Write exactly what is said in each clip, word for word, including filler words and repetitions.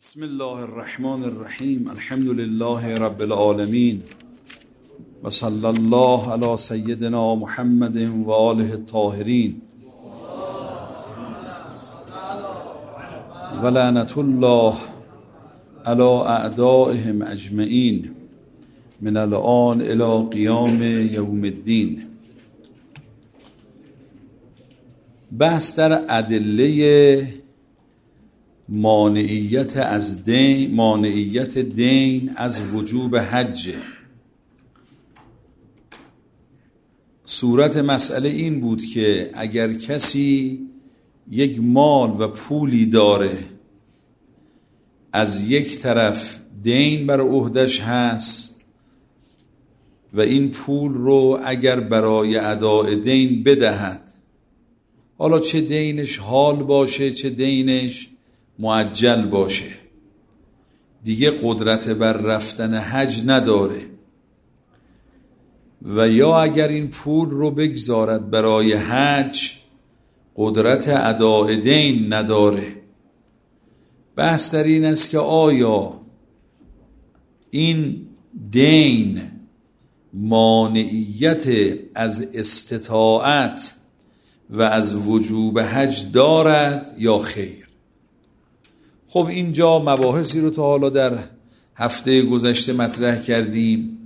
بسم الله الرحمن الرحیم. الحمد لله رب العالمین و صلی الله علی سیدنا محمد و آله الطاهرین و لعنت الله علی اعدائهم اجمعین من الآن الی قیام یوم الدین. بحث در ادله مانعیت از دین، مانعیت دین از وجوب حج. صورت مسئله این بود که اگر کسی یک مال و پولی داره، از یک طرف دین بر عهدش هست و این پول رو اگر برای اداء دین بدهد، حالا چه دینش حال باشه چه دینش معجل باشه، دیگه قدرت بر رفتن حج نداره و یا اگر این پول رو بگذارد برای حج قدرت اداء دین نداره. بحث در این است که آیا این دین مانعیت از استطاعت و از وجوب حج دارد یا خیر؟ خب اینجا مباحثی رو تا حالا در هفته گذشته مطرح کردیم.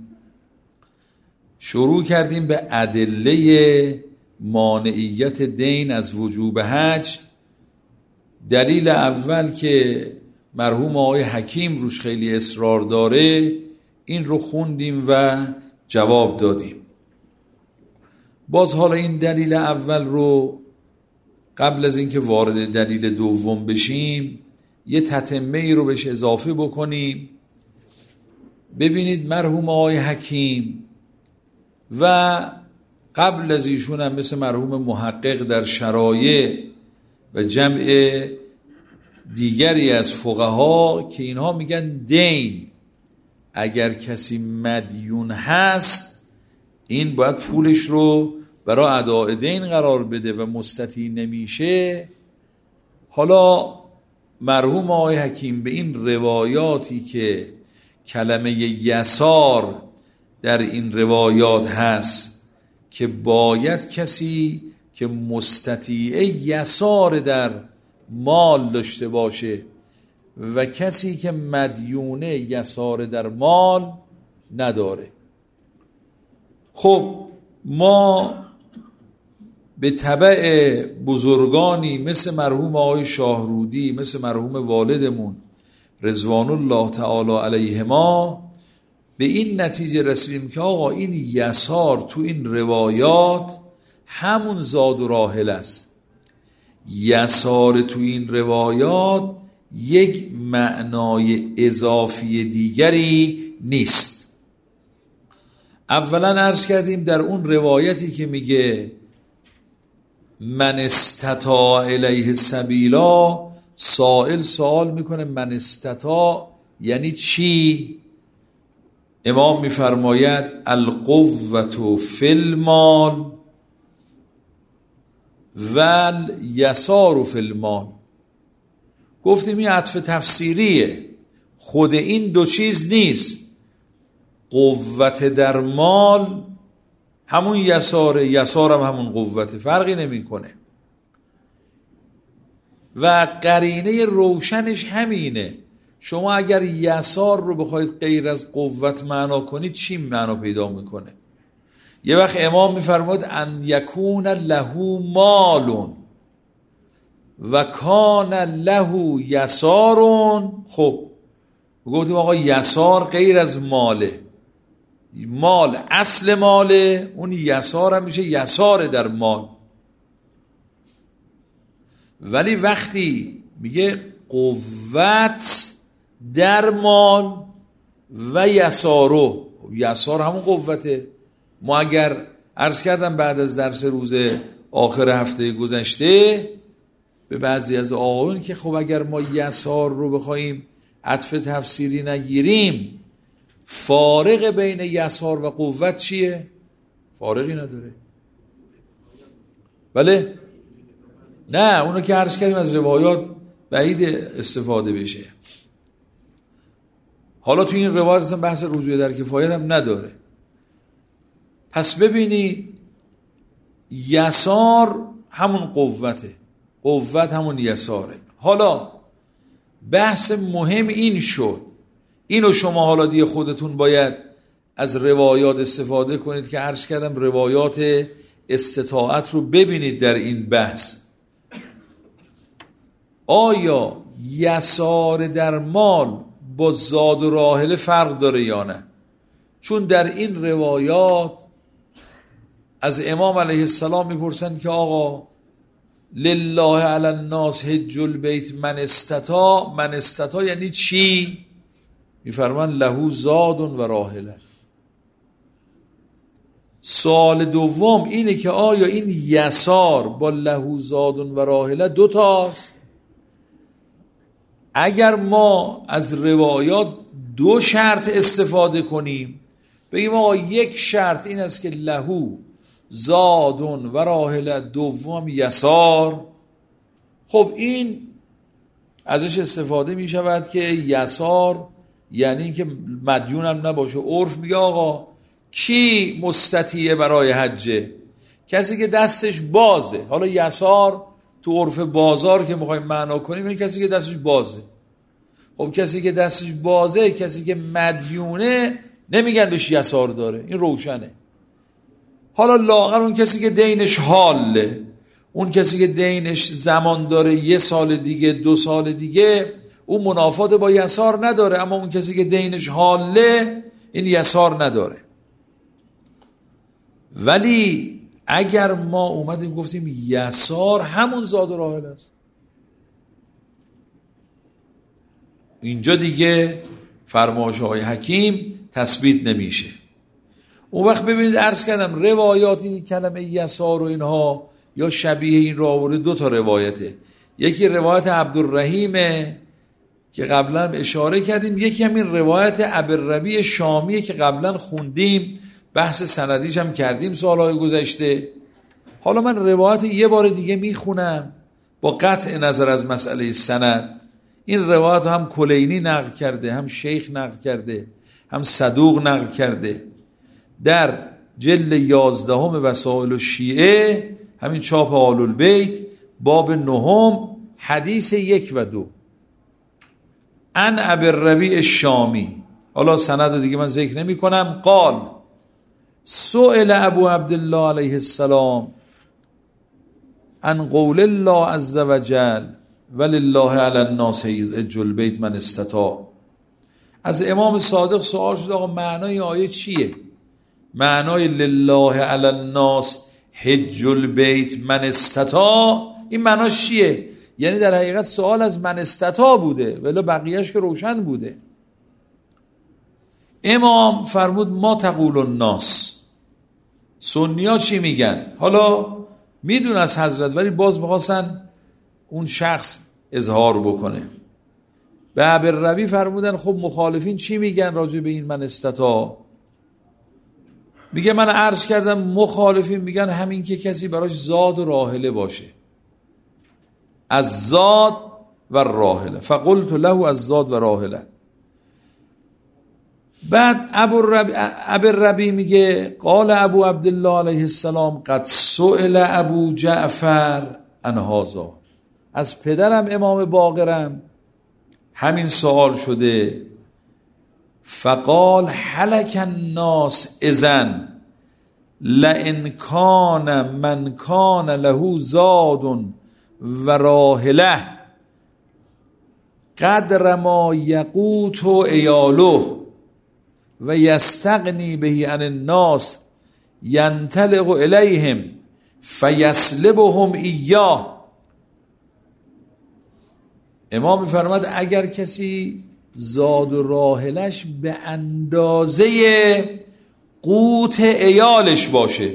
شروع کردیم به ادله مانعیت دین از وجوب حج. دلیل اول که مرحوم آقای حکیم روش خیلی اصرار داره، این رو خوندیم و جواب دادیم. باز حالا این دلیل اول رو قبل از اینکه وارد دلیل دوم بشیم یه تتمه ای رو بهش اضافه بکنیم. ببینید مرحوم آقای حکیم و قبل از ایشون هم مثل مرحوم محقق در شرایع و جمع دیگری از فقها که اینها میگن دین اگر کسی مدیون هست این باید پولش رو برای اداء دین قرار بده و مستطیع نمیشه. حالا مرحوم آقای حکیم به این روایاتی که کلمه یسار در این روایات هست که باید کسی که مستطیع یسار در مال داشته باشه و کسی که مدیونه یسار در مال نداره. خب ما به تبع بزرگانی مثل مرحوم آقای شاهرودی، مثل مرحوم والدمون رضوان الله تعالی علیهما به این نتیجه رسیدیم که آقا این یسار تو این روایات همون زاد و راحل است. یسار تو این روایات یک معنای اضافی دیگری نیست. اولا عرض کردیم در اون روایتی که میگه من استطاع الیه سبیلا، سائل سوال میکنه من استطاع یعنی چی؟ امام میفرماید القوة فی المال ول یسار فی المال. گفتیم این عطف تفسیریه، خود این دو چیز نیست. قوت در مال همون یساره، یسار هم همون قوته، فرقی نمی کنه و قرینه روشنش همینه. شما اگر یسار رو بخواید غیر از قوت معنا کنید چی معنا پیدا میکنه؟ یه وقت امام میفرماید ان یکون له مالون و کان له یسارون. خب گفتیم آقا یسار غیر از ماله، مال اصل ماله، اون یسار هم میشه یسار در مال. ولی وقتی میگه قوت در مال و یسارو، یسار همون قوته. ما اگر عرض کردم بعد از درس روز آخر هفته گذشته به بعضی از آقایون که خب اگر ما یسار رو بخوایم عطف تفسیری نگیریم فارق بین یسار و قوت چیه؟ فارقی نداره. بله؟ نه اونو که عرض کردیم از روایات بعید استفاده بشه. حالا تو این روایت اصلا بحث رجوع در کفایت هم نداره. پس ببینید یسار همون قوته، قوت همون یساره. حالا بحث مهم این شد، اینو شما حالا دیگه خودتون باید از روایات استفاده کنید که عرض کردم روایات استطاعت رو ببینید در این بحث. آیا یسار در مال با زاد و راحله فرق داره یا نه؟ چون در این روایات از امام علیه السلام میپرسند که آقا لله علی الناس حج البیت من استطاع، من استطاع یعنی چی؟ میفرمان له زاد و راحله. سوال دوم اینه که آیا این یسار با له زاد و راحله دو تاست؟ اگر ما از روایات دو شرط استفاده کنیم، بگیم آقا یک شرط این است که له زادون و راحله، دوم یسار، خب این ازش استفاده می شود که یسار یعنی این که مدیون هم نباشه. عرف میگه آقا کی مستطیع برای حجه؟ کسی که دستش بازه. حالا یسار تو عرف بازار که میخوایم معنا کنیم این کسی که دستش بازه. خب کسی که دستش بازه، کسی که مدیونه، نمیگن بهش یسار داره، این روشنه. حالا لاغر اون کسی که دینش حاله، اون کسی که دینش زمان داره، یه سال دیگه، دو سال دیگه، اون منافات با یسار نداره. اما اون کسی که دینش حاله این یسار نداره. ولی اگر ما اومدیم گفتیم یسار همون زاد و راحله است، اینجا دیگه فرمایش های حکیم تثبیت نمیشه. اون وقت ببینید عرض کردم روایاتی کلمه یسار و اینها یا شبیه این رو آورده. دو تا روایته، یکی روایت عبدالرحیمه که قبلا اشاره کردیم، یکی همین روایت ابوالربیع شامیه که قبلا خوندیم، بحث سندیش هم کردیم سالهای گذشته. حالا من روایت یه بار دیگه میخونم با قطع نظر از مسئله سند. این روایت هم کلینی نقل کرده، هم شیخ نقل کرده، هم صدوق نقل کرده در جلد یازدهم وسائل الشیعه، همین چاپ آل البیت، باب نهم، حدیث یک و دو، ان ابوالربیع الشامی. حالا سند رو دیگه من ذکر نمی کنم. قال سئل ابو عبدالله علیه السلام عن قول الله عز وجل ولله علی الناس حج البیت من استطاع. از امام صادق سوال شد آقا معنای آیه چیه؟ معنای لله علی الناس حج البیت من استطاع این معناش چیه؟ یعنی در حقیقت سوال از من استطاع بوده، ولی بقیهش که روشن بوده. امام فرمود ما تقول الناس، سنیا چی میگن؟ حالا میدون از حضرت، ولی باز بخواستن اون شخص اظهار بکنه. به ابوالربیع فرمودن خب مخالفین چی میگن راجع به این من استطاع؟ میگه من عرض کردم مخالفین میگن همین که کسی براش زاد و راحله باشه، از زاد و راحله، فقلت له از زاد و راحله. بعد ابوالربیع میگه قال ابو عبدالله علیه السلام قد سئل ابو جعفر عن هذا، از پدرم امام باقرم همین سوال شده. فقال هلک الناس اذن لئن کان من کان له زاد و راحله قدر ما یقوت عیاله و یستغنی به عن الناس ینطلق الیهم فیسلبهم ایاه. امام فرماد اگر کسی زاد و راحلش به اندازه قوت عیالش باشه،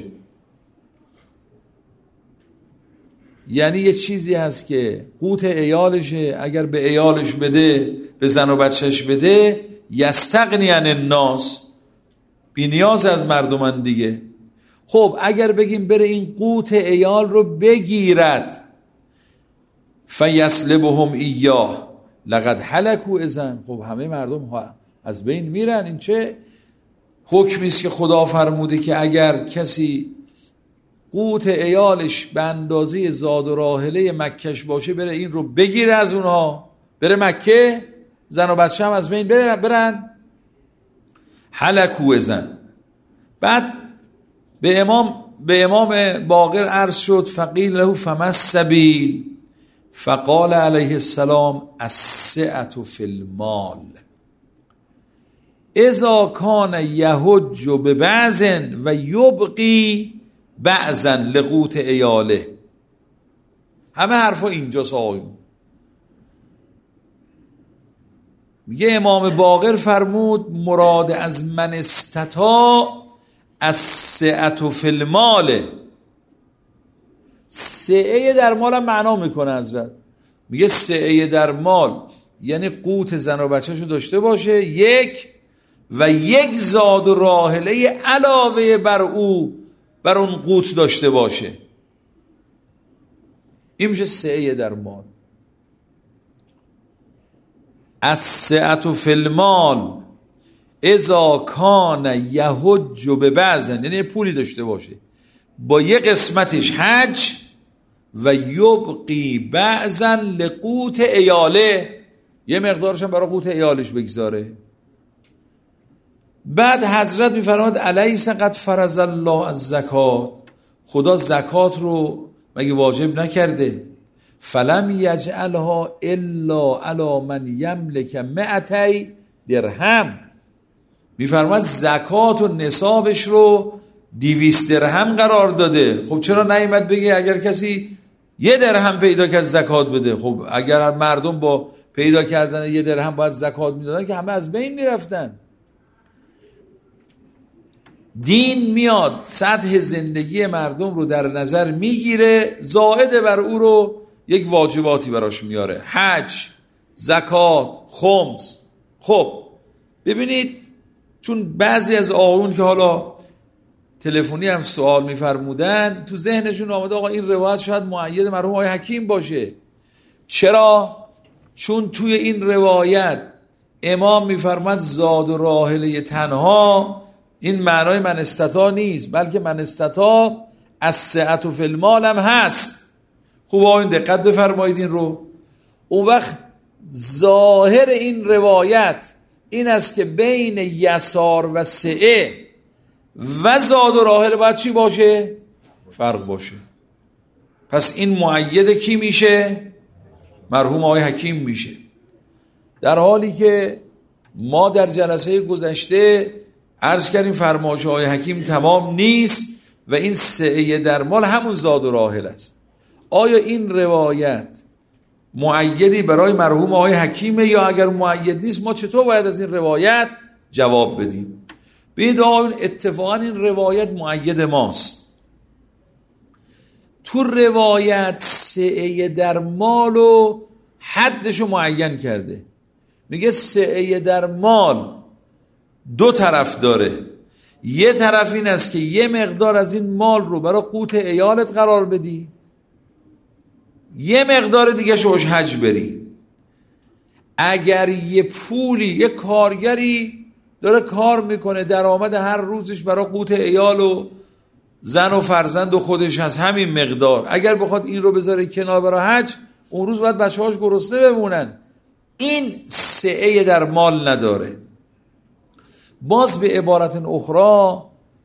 یعنی یه چیزی هست که قوت عیالشه، اگر به عیالش بده، به زن و بچهش بده، یستغنی عن الناس، بی نیاز از مردمان دیگه. خب اگر بگیم بره این قوت عیال رو بگیرد، فیسلبهم ایاه لقد هلکوا اذن، خب همه مردم از بین میرن. این چه حکمی است که خدا فرموده که اگر کسی قوت عیالش به اندازه زاد و راحله مکهش باشه بره این رو بگیره از اونها بره مکه، زن و بچه هم از بین برن, برن. حلکو زن. بعد به امام به امام باقر عرض شد فقیل له فما السبیل فقال علیه السلام السعة فی المال اذا کان یحج ببعض و یبقی بعضا لقوت عیاله. همه حرفا اینجاست آقایون. میگه امام باقر فرمود مراد از من استطاع السعة فی المال. سعه در مال هم معنا میکنه حضرت. میگه سعه در مال یعنی قوت زن و بچه‌شو داشته باشه یک و یک زاد و راحله علاوه بر او بر اون قوت داشته باشه. این میشه سعه در مال. السعة فی المال اذا کان یحج ببعض، یعنی پولی داشته باشه با یه قسمتش حج و یبقی بعضا لقوت عیاله، یه مقدارش هم برای قوت عیالش بگذاره. بعد حضرت میفرماد الیس قد فرض الله الزکات، خدا زکات رو مگه واجب نکرده؟ فلم یجعلها الا علی من یملک مئتی درهم، میفرماد زکات و نصابش رو دویست درهم قرار داده. خب چرا نیامد بگه اگر کسی یه درهم پیدا کرد زکات بده؟ خب اگر مردم با پیدا کردن یه درهم باید زکات میدادن که همه از بین میرفتن. دین میاد سطح زندگی مردم رو در نظر میگیره، زائد بر او رو یک واجباتی براش میاره، حج، زکات، خمس. خب ببینید چون بعضی از آقایون که حالا تلفنی هم سوال میفرمودن تو ذهنشون آمده آقا این روایت شاید مؤید مرحوم آقای حکیم باشه. چرا؟ چون توی این روایت امام میفرماد زاد و راحله تنها این معنای من استطاع نیست، بلکه من استطاع السعة فی المال هم هست. خوب آقایون دقت بفرمایید این رو. اون وقت ظاهر این روایت این است که بین یسار و سعه و زاد و راحله باید چی باشه؟ فرق باشه. پس این مؤید کی میشه؟ مرحوم آقای حکیم میشه. در حالی که ما در جلسه گذشته عرض کردیم فرمایش آقای حکیم تمام نیست و این سعه در مال همون زاد و راحله است. آیا این روایت مؤیدی برای مرحوم آقای حکیمه یا اگر مؤید نیست ما چطور باید از این روایت جواب بدیم؟ ببینید آقایون اتفاقا این روایت مؤید ماست. تو روایت سعه در مال و حدشو معین کرده. میگه سعه در مال دو طرف داره. یه طرف این است که یه مقدار از این مال رو برای قوت عیالت قرار بدی، یه مقدار دیگه شوش حج بری. اگر یه پولی یه کارگری داره کار میکنه درآمد هر روزش برای قوت عیال و زن و فرزند و خودش هست همین مقدار، اگر بخواد این رو بذاره کنار برای حج اون روز باید بچه‌هاش گرسنه بمونن. این سعه در مال نداره. باز به عبارت اخرى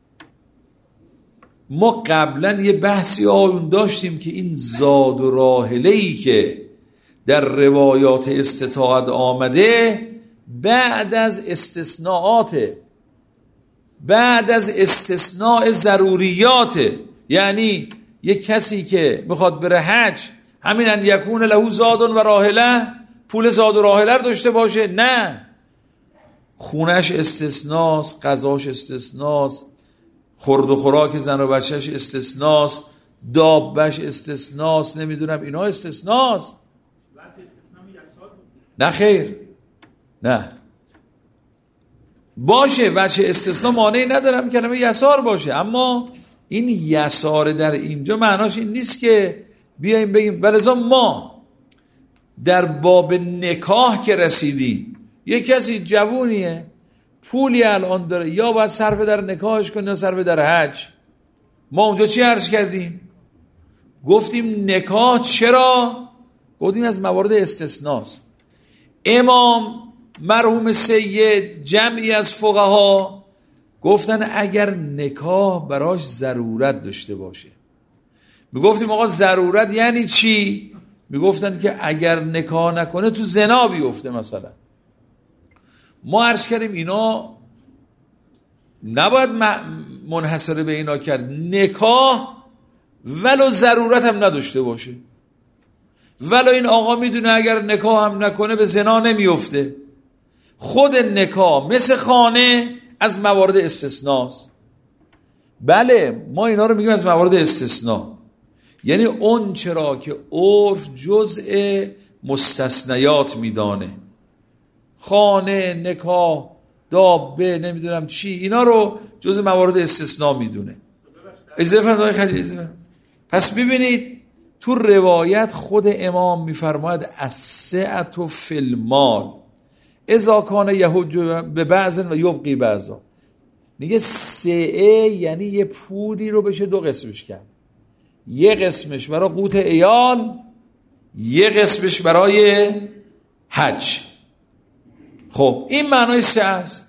ما قبلا یه بحثی آیون داشتیم که این زاد و راحله‌ای که در روایات استطاعت آمده بعد از استثناءات، بعد از استثناء ضروریات، یعنی یک کسی که میخواد بره حج همین ان یکون له زاد و راحله، پول زاد و راحله رو داشته باشه؟ نه، خونش استثناست، غذاش استثناست، خورد و خوراک زن و بچهش استثناست، دابش استثناست، نمیدونم اینا استثناست. نه خیر، نه باشه وجه استثناء مانعی ندارم کلمه یسار باشه، اما این یسار در اینجا معناش این نیست که بیاییم بگیم. ولذا ما در باب نکاح که رسیدیم یک کسی جوونیه پولی الان داره، یا باید صرف در نکاحش کنه یا صرف در حج. ما اونجا چی عرض کردیم؟ گفتیم نکاح چرا؟ گفتیم از موارد استثناست. امام مرحوم سید جمعی از فقها گفتن اگر نکاح براش ضرورت داشته باشه. میگفتیم آقا ضرورت یعنی چی؟ میگفتن که اگر نکاح نکنه تو زنا بیفته مثلا. ما عرض کردیم اینا نباید منحصر به اینا کرد، نکاح ولو ضرورت هم نداشته باشه، ولو این آقا میدونه اگر نکاح هم نکنه به زنا نمیفته. خود نکاح مثل خانه از موارد استثناست. بله ما اینا رو میگیم از موارد استثناء، یعنی اون چرا که عرف جزء مستثنیات میدانه، خانه، نکاح، دابه، نمیدونم چی، اینا رو جزء موارد استثناء میدونه. اجازه فرمایید خیلی اجازه. پس ببینید تو روایت خود امام میفرماید السعة فی المال اذا کان یحج به بعض و یبقی بعضا. میگه سعه یعنی یه پولی رو بشه دو قسمش کرد، یه قسمش برای قوت عیال، یه قسمش برای حج. خب این معنای سعه است.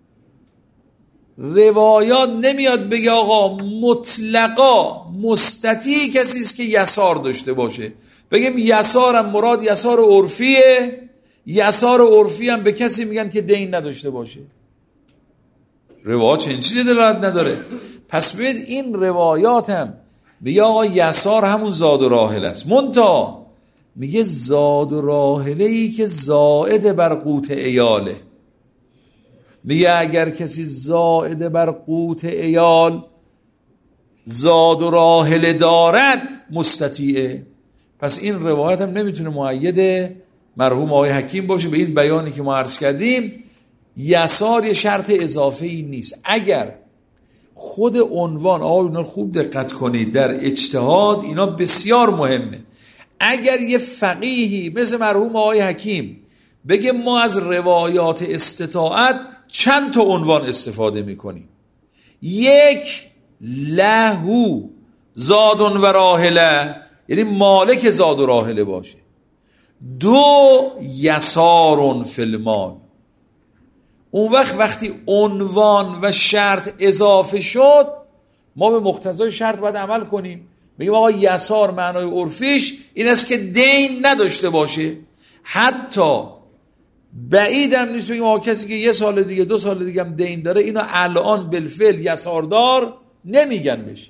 روایات نمیاد بگه آقا مطلقا مستطیع کسی است که یسار داشته باشه، بگیم یسارم مراد یسار عرفیه، یسار عرفی هم به کسی میگن که دین نداشته باشه. روایات چنین چیزی دلالت نداره. پس ببین این روایات هم میگه آقا یسار همون زاد و راحل است، منتها میگه زاد و راحله ای که زائد بر قوت عیاله. میگه اگر کسی زائد بر قوت عیال زاد و راحله دارد مستطیعه. پس این روایت هم نمیتونه مؤید مرحوم آقای حکیم باشه به این بیانی که ما عرض کردیم. یسار یه شرط اضافه ای نیست. اگر خود عنوان، آقا اینا خوب دقت کنید در اجتهاد اینا بسیار مهمه، اگر یه فقیهی مثل مرحوم آقای حکیم بگه ما از روایات استطاعت چند تا عنوان استفاده میکنیم، یک لهو زادون و راحله، یعنی مالک زاد و راحله باشه، دو یسارون فی المال. اون وقت وقتی عنوان و شرط اضافه شد ما به مقتضای شرط باید عمل کنیم. بگیم آقا یسار معنای عرفیش این است که دین نداشته باشه. حتی بعید هم نیست بگیم آقا کسی که یه سال دیگه دو سال دیگه هم دین داره اینو الان بالفعل یساردار نمیگن بشه.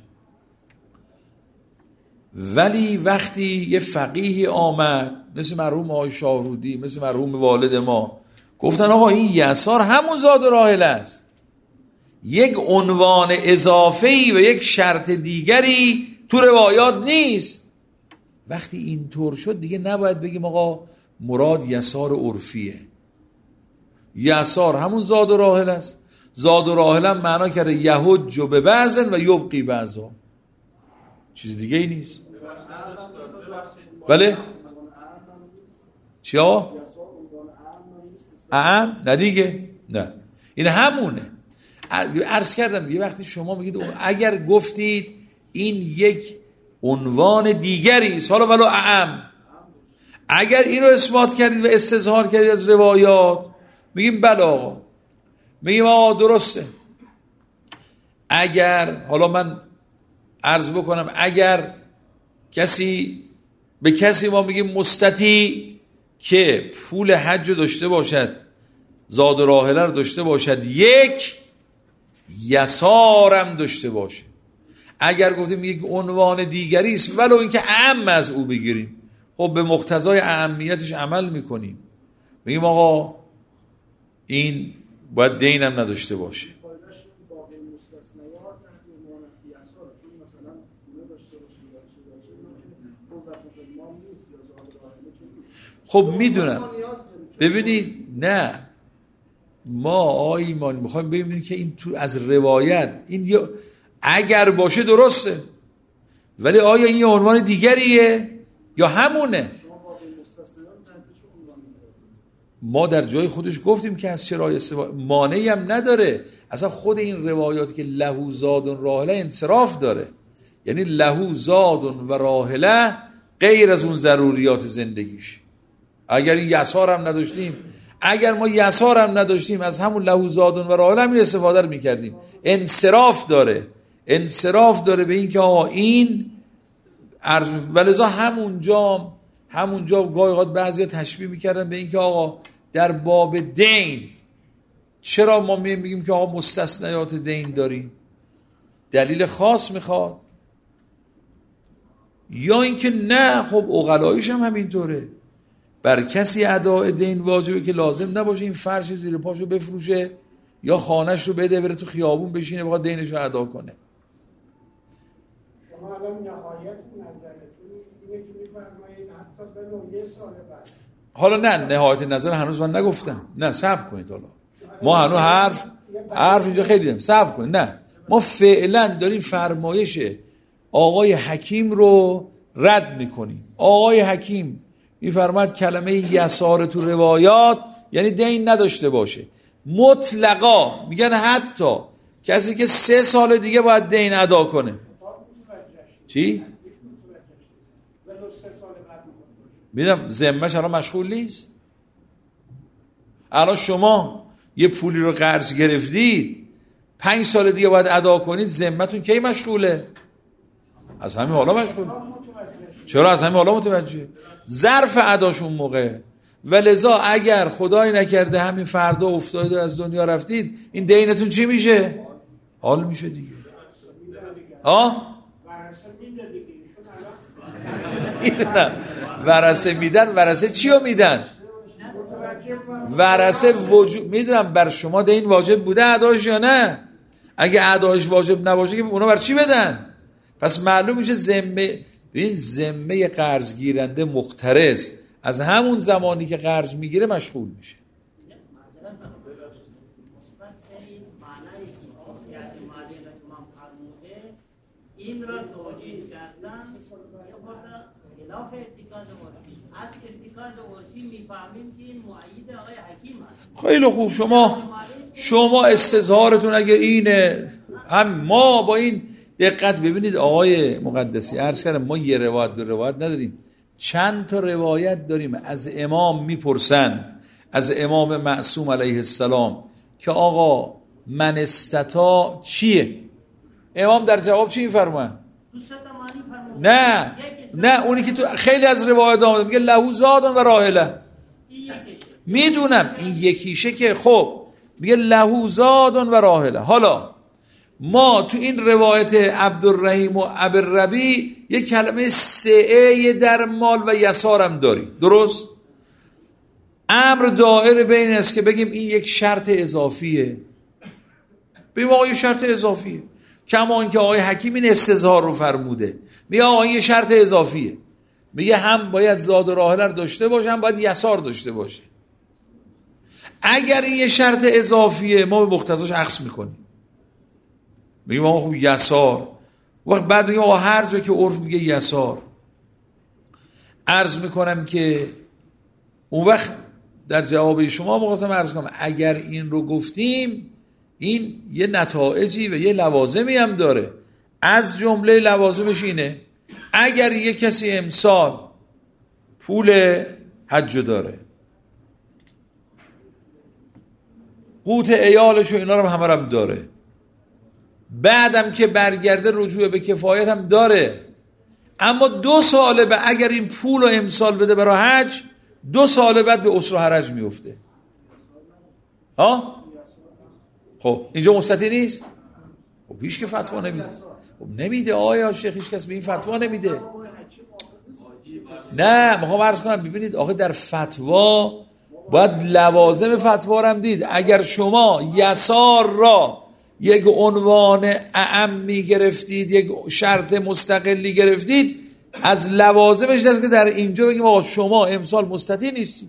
ولی وقتی یه فقیهی آمد مثل مرحوم آقای شاهرودی، مثل مرحوم والد ما، گفتن آقا این یسار همون زاد و راحله است، یک عنوان اضافه‌ای و یک شرط دیگری تو روایات نیست. وقتی اینطور شد دیگه نباید بگیم آقا مراد یسار عرفیه. یسار همون زاد و راحله است. زاد و راحله هم معنا کرده یحج به بعضن و یبقی بعضا، چیز دیگه ای نیست. بله چیا؟ اعم؟ نه دیگه، نه این همونه. عرض کردم یه وقتی شما میگید اگر گفتید این یک عنوان دیگری است حالا ولو اعم، اگر اینو اثبات کردید و استظهار کردید از روایات میگیم بله آقا، میگیم آقا درسته. اگر حالا من عرض بکنم اگر کسی به کسی ما میگیم مستطیع که پول حج رو داشته باشد، زاد و راحله رو داشته باشد، یک یسارم داشته باشه. اگر گفتیم یک عنوان دیگری است ولو اینکه اعم از او بگیریم، خب به مقتضای اهمیتش عمل میکنیم، میگیم آقا این باید دین هم نداشته باشه. خب میدونم. ببینید نه ما آقای ایمانی میخوایم ببینیم که این تو از روایت این اگر باشه درسته، ولی آیا این عنوان دیگریه یا همونه؟ ما در جای خودش گفتیم که از شرایط استفاده مانعی هم نداره. اصلا خود این روایات که لهو زاد و راحله انصراف داره، یعنی لهو زاد و راحله غیر از اون ضروریات زندگیش. اگر این یسار هم نداشتیم، اگر ما یسار هم نداشتیم از همون لهو زاد و راحله هم این استفاده رو میکردیم. انصراف داره، انصراف داره به این که آقا این عرض. ولذا همونجا همونجا گاهی اوقات بعضیا تشبیه میکردن به این که آقا در باب دین چرا ما میگیم که آقا مستثنیات دین داریم؟ دلیل خاص میخواد، یا اینکه نه خب عقلاییش هم همینطوره، بر کسی اداء دین واجبه که لازم نباشه این فرش زیر پاشو بفروشه یا خانهش رو بده بره تو خیابون بشینه بخواد دینش رو ادا کنه. شما الان نهایت نظرتون اینه که میفرمایید حتی به یه سال بعد. حالا نه نهایت نظر هنوز من نگفتم، نه صبر کنید، حالا ما هنوز حرف حرف اینجا خیلی داریم، صبر کنید. نه ما فعلا داریم فرمایش آقای حکیم رو رد میکنیم. آقای حکیم میفرماید کلمه یسار تو روایات یعنی دین نداشته باشه مطلقا. میگن حتی کسی که سه سال دیگه باید دین ادا کنه. چی؟ میدم ذمه‌ش الان مشغول نیست. الان شما یه پولی رو قرض گرفتید پنج سال دیگه باید ادا کنید، ذمتون کی مشغوله؟ از همین حالا مشغول. چرا از همین حالا متوجه؟ ظرف اداش اون موقع. ولذا اگر خدای نکرده همین فردا افتاده از دنیا رفتید، این دینتون چی میشه؟ حال میشه دیگه. ها؟ میدونم ورثه میدن. ورثه چی رو میدن؟ ورثه وجود. میدونم بر شما دین واجب بوده اداش یا نه؟ اگه اداش واجب نباشه که اونا بر چی بدن؟ پس معلوم میشه ذمه، این ذمه قرض گیرنده مقترض از همون زمانی که قرض میگیره مشغول میشه. این را توجیه کردن یه خورده خلاف ارتکاز عرفی است. از ارتکاز عرفی میفهمیم که این مؤید آقای حکیم است. خیلی خوب، شما شما استظهارتون اگر اینه، هم ما با این دقت ببینید آقای مقدسی عرض کردم ما یه روایت دو روایت نداریم، چند تا روایت داریم از امام میپرسن، از امام معصوم علیه السلام که آقا من استطاع چیه؟ امام در جواب چی میفرماید؟ نه نه اونی که تو خیلی از روایت آمده میگه لهو زادن و راحله. میدونم این یکیشه که خب میگه لهو زادن و راحله. حالا ما تو این روایت عبدالرحیم و ابوالربیع یک کلمه سعه در مال و یسارم داریم، درست؟ امر دائر بین است که بگیم این یک شرط اضافیه، بگیم آقا یه شرط اضافیه، کما اینکه آقای حکیم این استظهار رو فرموده، میگه آقا یه شرط اضافیه، میگه هم باید زاد و راحله رو داشته باشه هم باید یسار داشته باشه. اگر این یه شرط اضافیه ما به مقتضاش عکس میکنیم، میگیم آقا خب یسار، وقت بعد میگیم آقا هر جا که عرف میگه یسار. عرض میکنم که اون وقت در جواب شما مخواستم عرض کنم اگر این رو گفتیم این یه نتایجی و یه لوازمی هم داره. از جمله لوازمش اینه اگر یه کسی امسال پول حج داره، قوت عیالش و اینا رو همه هم داره، بعدم که برگرده رجوع به کفایت هم داره، اما دو سال بعد اگر این پول رو امسال بده برای حج، دو سال بعد به اسر و حرج میفته. ها؟ خب اینجا مستطیع نیست؟ خب هیچ که فتوا نمیده. خب نمیده آیا شیخ، هیچ کس به این فتوا نمیده. نه میخوام عرض کنم ببینید آخه در فتوا باید لوازم فتوا رو هم دید. اگر شما یسار را یک عنوان اعمی گرفتید، یک شرط مستقلی گرفتید، از لوازمش هست که در اینجا بگیم آقا شما امسال مستطیع نیستی.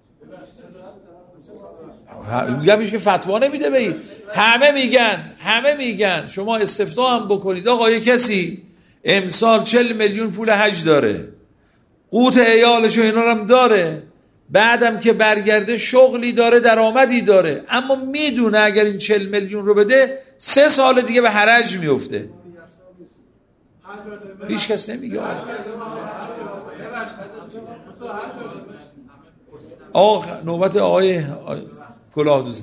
میگم که فتوا نمیده بید. همه میگن همه میگن شما استفتاء هم بکنید آقا یه کسی امسال چهل میلیون پول حج داره، قوت عیالش و اینا هم داره، بعدم که برگرده شغلی داره، درآمدی داره، اما میدونه اگر این چهل میلیون رو بده سه سال دیگه به حرج میفته. هیچ کس نمیگه. آقا نوبت آقای کلاه دوزه.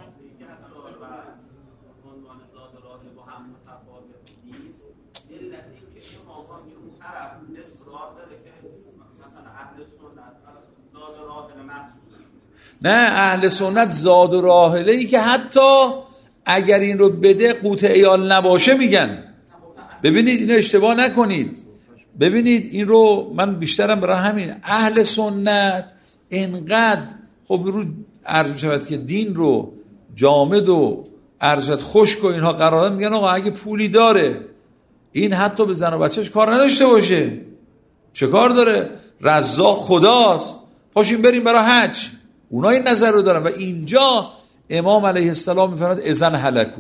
نه اهل سنت زاد و راحله ای که حتی اگر این رو بده قوت عیال نباشه میگن. ببینید اینو اشتباه نکنید. ببینید این رو من بیشترم برای همین اهل سنت انقدر خب رو عرض شود که دین رو جامد و عرض خشک و اینها قرار دادن، میگن آقا اگه پولی داره این حتی به زن و بچهش کار نداشته باشه، چه کار داره؟ رزاق خداست، پاشیم بریم برای حج. اونا این نظر رو دارن و اینجا امام علیه السلام میفرماد اذن هلکو.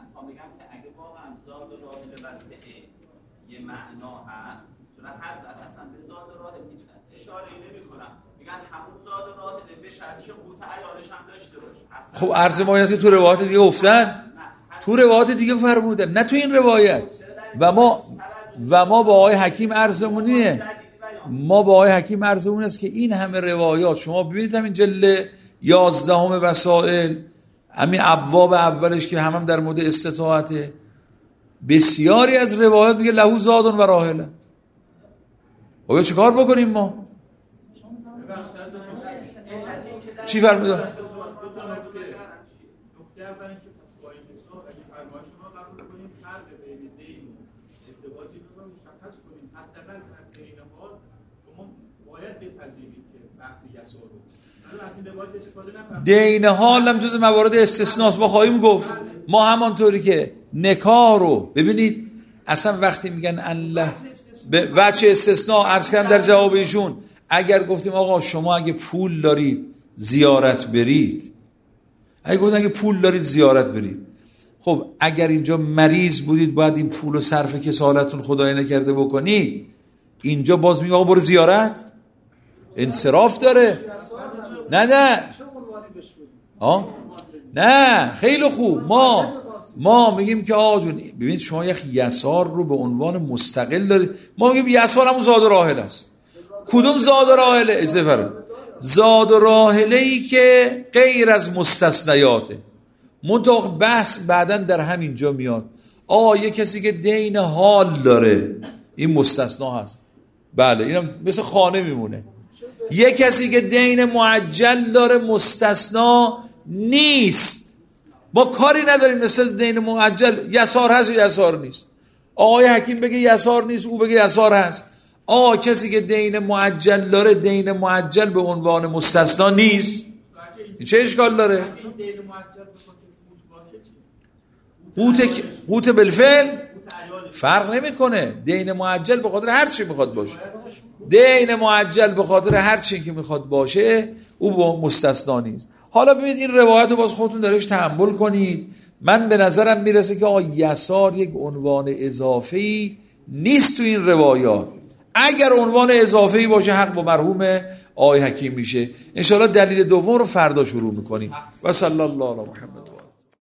خب عرض ما اینه که تو روایات دیگه افتن، تو روایات دیگه فرمودن، نه تو این روایت. و ما و ما با آقای حکیم عرضمونیه ما با آقای حکیم عرضمون است که این همه روایات شما ببینید همین جلد یازدهم وسائل، همین ابواب اولش که هم, هم در مورد استطاعته، بسیاری از روایات میگه لهو زادون و راحله. خب چه کار بکنیم ما؟ چی فرمودن؟ دین حال هم جز موارد استثناست. ما خواهیم گفت ما همانطوری که نکاح رو ببینید اصلا وقتی میگن الله به وجه استثناء عرض کردم در جواب ایشون، اگر گفتیم آقا شما اگه پول دارید زیارت برید، اگه گفتیم اگه پول دارید زیارت برید، خب اگر اینجا مریض بودید باید این پول رو صرف کسالتون خدای نکرده بکنی، اینجا باز میگه آقا برو زیارت، انصراف داره. نه نه آه؟ نه خیلی خوب، ما ما میگیم که آقا جون ببینید شما یک یسار رو به عنوان مستقل دارید، ما میگیم یسار همون زاد و راحل است. کدوم زاد و راحله؟ ازفر زاد و راحله ای که غیر از مستثنیاته. منطقه بحث بعداً در همین جا میاد آقا یه کسی که دین حال داره این مستثنا هست، بله اینم مثل خانه میمونه. یه کسی که دین معجل داره مستثنا نیست. ما کاری نداریم مثل دین معجل یسار هست و یسار نیست. آقای حکیم بگه یسار نیست، او بگه یسار هست. آقا کسی که دین معجل داره دین معجل به عنوان مستثنا نیست، چه اشکال داره؟ قوت قوت بالفعل فرق نمیکنه. دین معجل به خاطر هر چی میخواد باشه، دین معجل به خاطر هر چی که میخواد باشه او مستثنا نیست. حالا ببینید این روایت رو باز خودتون درش تحمل کنید. من به نظرم میرسه که آقا یسار یک عنوان اضافه‌ای نیست تو این روایات. اگر عنوان اضافه‌ای باشه حق با مرحوم آقای حکیم میشه. انشاءالله دلیل دوم رو فردا شروع میکنیم. و صلی الله علی محمد.